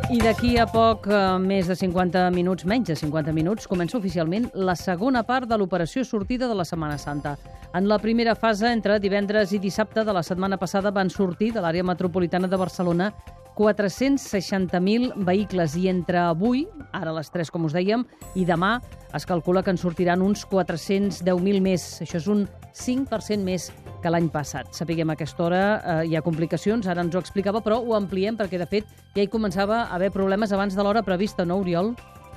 I d'aquí a poc, més de 50 minuts, menys de 50 minuts, comença oficialment la segona part de l'operació sortida de la Setmana Santa. En la primera fase, entre divendres i dissabte de la setmana passada, van sortir de l'àrea metropolitana de Barcelona 460.000 vehicles i entre avui, ara a les 3, com us dèiem, i demà es calcula que en sortiran uns 410.000 més. Això és un 5% més que l'any passat. Sapiguem a aquesta hora hi ha complicacions, ara ens ho explicava, però ho ampliem perquè, de fet, ja hi començava a haver problemes abans de l'hora prevista, no, Oriol?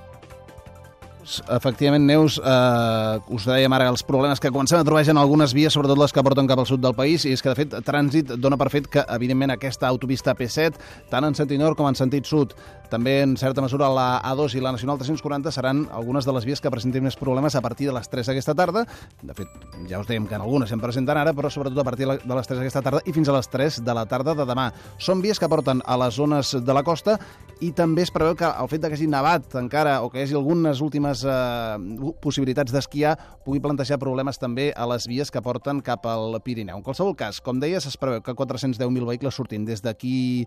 Efectivament, Neus, us dèiem ara els problemes que comencem a trobar en algunes vies, sobretot les que porten cap al sud del país, i és que, de fet, Trànsit dona per fet que, evidentment, aquesta autopista P7, tant en sentit nord com en sentit sud, també, en certa mesura, la A2 i la Nacional 340 seran algunes de les vies que presentin més problemes a partir de les 3 d'aquesta tarda. De fet, ja us dèiem que en algunes se'n presenten ara, però sobretot a partir de les 3 d'aquesta tarda i fins a les 3 de la tarda de demà. Són vies que porten a les zones de la costa i també es preveu que el fet que hagi nevat encara o que hi hagi algunes últimes possibilitats d'esquiar pugui plantejar problemes també a les vies que porten cap al Pirineu. En qualsevol cas, com deies, es preveu que 410.000 vehicles surtin des d'aquí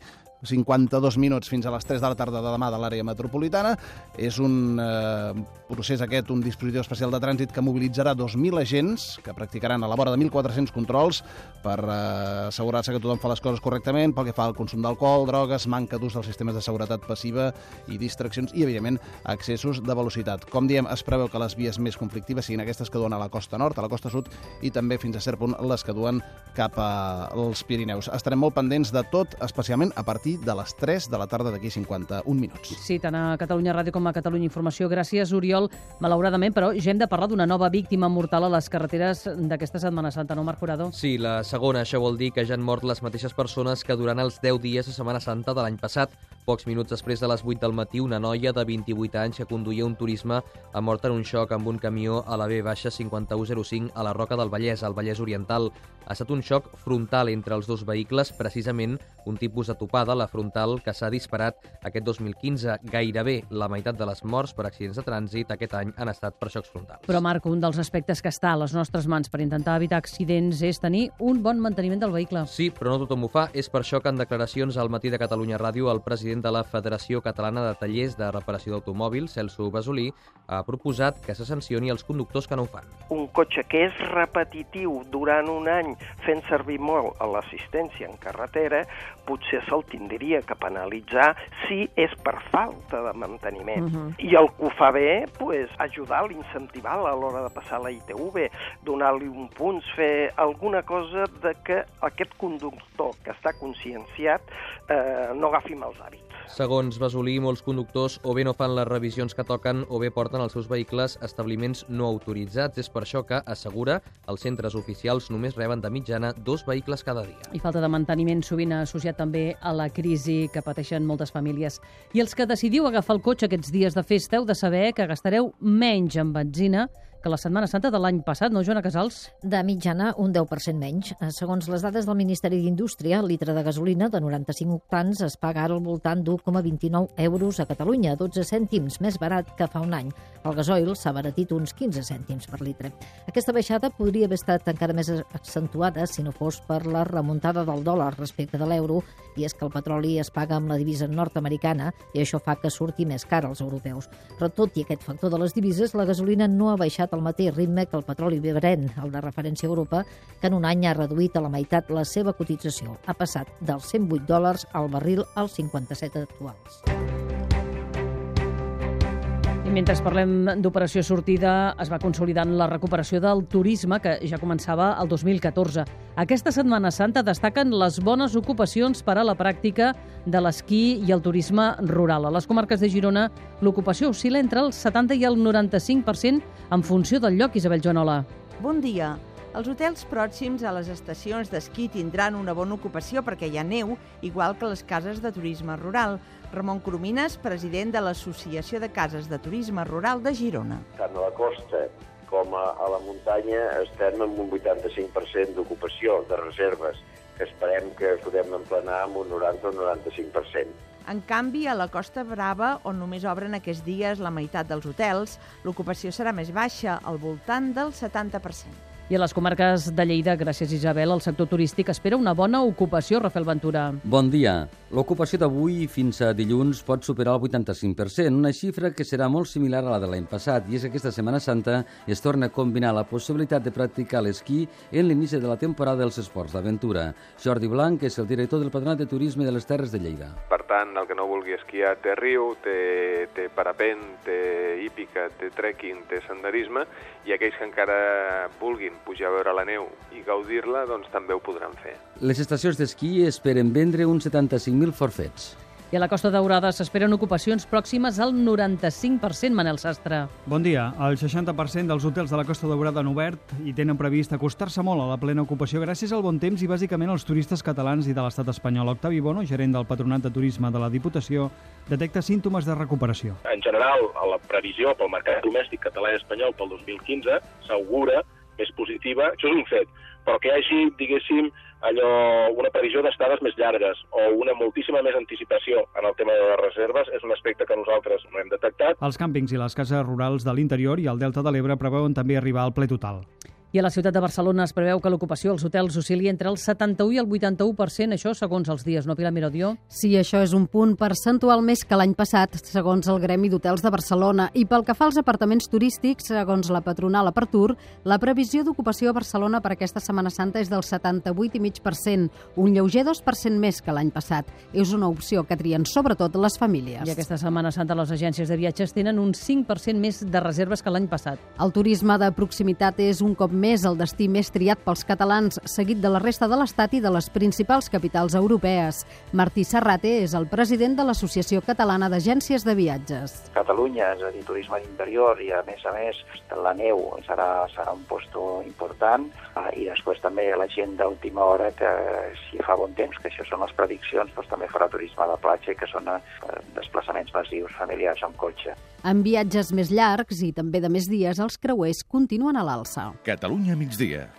52 minuts fins a les 3 de la tarda de demà de l'àrea metropolitana. És un procés aquest, un dispositiu especial de trànsit que mobilitzarà 2.000 agents que practicaran a la vora de 1.400 controls per assegurar-se que tothom fa les coses correctament pel que fa al consum d'alcohol, drogues, manca d'ús dels sistemes de seguretat passiva i distraccions i, evidentment, excessos de velocitat. Com diem, es preveu que les vies més conflictives siguin aquestes que duen a la costa nord, a la costa sud i també fins a cert punt les que duen cap als Pirineus. Estarem molt pendents de tot, especialment a partir de les 3 de la tarda d'aquí 51 minuts. Sí, tant a Catalunya Ràdio com a Catalunya Informació. Gràcies, Oriol. Malauradament, però, ja hem de parlar d'una nova víctima mortal a les carreteres d'aquesta Setmana Santa, no, Marc Jurado? Sí, la segona. Això vol dir que ja han mort les mateixes persones que durant els 10 dies de Setmana Santa de l'any passat. Pocs minuts després de les 8 del matí, una noia de 28 anys que conduïa un turisme ha mort en un xoc amb un camió a la B-5105 a la Roca del Vallès, al Vallès Oriental. Ha estat un xoc frontal entre els dos vehicles, precisament un tipus de topada, la frontal, que s'ha disparat aquest 2015. Gairebé la meitat de les morts per accidents de trànsit aquest any han estat per xocs frontals. Però, Marc, un dels aspectes que està a les nostres mans per intentar evitar accidents és tenir un bon manteniment del vehicle. Sí, però no tothom ho fa. És per això que en declaracions al Matí de Catalunya Ràdio el president de la Federació Catalana de Tallers de Reparació d'Automòbils, Celso Basolí, ha proposat que se sancioni els conductors que no ho fan. Un cotxe que és repetitiu durant un any fent servir molt a l'assistència en carretera, potser se'l tindria que penalitzar si és per falta de manteniment. I el que ho fa bé, ajudar-lo, incentivar-lo a l'hora de passar la ITV, donar-li un punt, fer alguna cosa de que aquest conductor que està conscienciat no agafi mals hàbits. Segons Basolí, molts conductors o bé no fan les revisions que toquen o bé porten els seus vehicles a establiments no autoritzats. És per això que, assegura, els centres oficials només reben de mitjana 2 vehicles cada dia. I falta de manteniment sovint associat també a la crisi que pateixen moltes famílies. I els que decidiu agafar el cotxe aquests dies de festa heu de saber que gastareu menys en benzina que la Setmana Santa de l'any passat, no, Joana Casals? De mitjana, un 10% menys. Segons les dades del Ministeri d'Indústria, el litre de gasolina de 95 octans es paga ara al voltant d'1,29 euros a Catalunya, 12 cèntims més barat que fa un any. El gasoil s'ha abaratit uns 15 cèntims per litre. Aquesta baixada podria haver estat encara més accentuada si no fos per la remuntada del dòlar respecte de l'euro, i és que el petroli es paga amb la divisa nord-americana i això fa que surti més car als europeus. Però tot i aquest factor de les divises, la gasolina no ha baixat al mateix ritme que el petroli Brent, el de referència a Europa, que en un any ha reduït a la meitat la seva cotització. Ha passat dels $108 al barril als 57 actuals. I mentre parlem d'operació sortida, es va consolidant la recuperació del turisme, que ja començava el 2014. Aquesta Setmana Santa destaquen les bones ocupacions per a la pràctica de l'esquí i el turisme rural. A les comarques de Girona, l'ocupació oscil·la entre el 70 i el 95% en funció del lloc. Isabel Joanola. Bon dia. Els hotels pròxims a les estacions d'esquí tindran una bona ocupació perquè hi ha neu, igual que les cases de turisme rural. Ramon Coromines, president de l'Associació de Cases de Turisme Rural de Girona. Tant a la costa com a la muntanya estem amb un 85% d'ocupació de reserves, que esperem que podem emplenar amb un 90 o 95%. En canvi, a la Costa Brava, on només obren aquests dies la meitat dels hotels, l'ocupació serà més baixa, al voltant del 70%. I a les comarques de Lleida, gràcies Isabel, el sector turístic espera una bona ocupació, Rafael Ventura. Bon dia. L'ocupació d'avui fins a dilluns pot superar el 85%, una xifra que serà molt similar a la de l'any passat, i és que aquesta Setmana Santa es torna a combinar la possibilitat de practicar l'esquí en l'inici de la temporada dels esports d'aventura. Jordi Blanc és el director del Patronat de Turisme de les Terres de Lleida. Per tant, el que no vulgui esquiar té riu, té parapent, té hípica, té trekking, té senderisme, i aquells que encara vulguin pujar a veure la neu i gaudir-la, doncs també ho podran fer. Les estacions d'esquí esperen vendre uns 75.000 forfets. I a la Costa Daurada s'esperen ocupacions pròximes al 95%, Manel Sastre. Bon dia. El 60% dels hotels de la Costa Daurada han obert i tenen previst acostar-se molt a la plena ocupació gràcies al bon temps i bàsicament als turistes catalans i de l'estat espanyol. Octavi Bono, gerent del Patronat de Turisme de la Diputació, detecta símptomes de recuperació. En general, la previsió pel mercat domèstic català i espanyol pel 2015 s'augura més positiva. Això és un fet, però que hi hagi, diguéssim, una previsió d'estades més llargues o una moltíssima més anticipació en el tema de les reserves és un aspecte que nosaltres no hem detectat. Els càmpings i les cases rurals de l'interior i el Delta de l'Ebre preveuen també arribar al ple total. I a la ciutat de Barcelona es preveu que l'ocupació als hotels oscil·li entre el 71 i el 81%, això segons els dies, no, Pilar Mirodió? Sí, això és un punt percentual més que l'any passat, segons el Gremi d'Hotels de Barcelona. I pel que fa als apartaments turístics, segons la patronal Apertur, la previsió d'ocupació a Barcelona per aquesta Setmana Santa és del 78,5%, un lleuger 2% més que l'any passat. És una opció que trien sobretot les famílies. I aquesta Setmana Santa les agències de viatges tenen un 5% més de reserves que l'any passat. El turisme de proximitat és un cop més el destí més triat pels catalans, seguit de la resta de l'Estat i de les principals capitals europees. Martí Serrate és el president de l'Associació Catalana d'Agències de Viatges. Catalunya, és a dir, turisme d'interior i, a més, la neu serà un puesto important i després també la gent d'última hora que si fa bon temps, que això són les prediccions, doncs també farà turisme de platja i que són desplaçaments massius familiars amb cotxe. En viatges més llargs i també de més dies, els creuers continuen a l'alça. Catalunya migdia.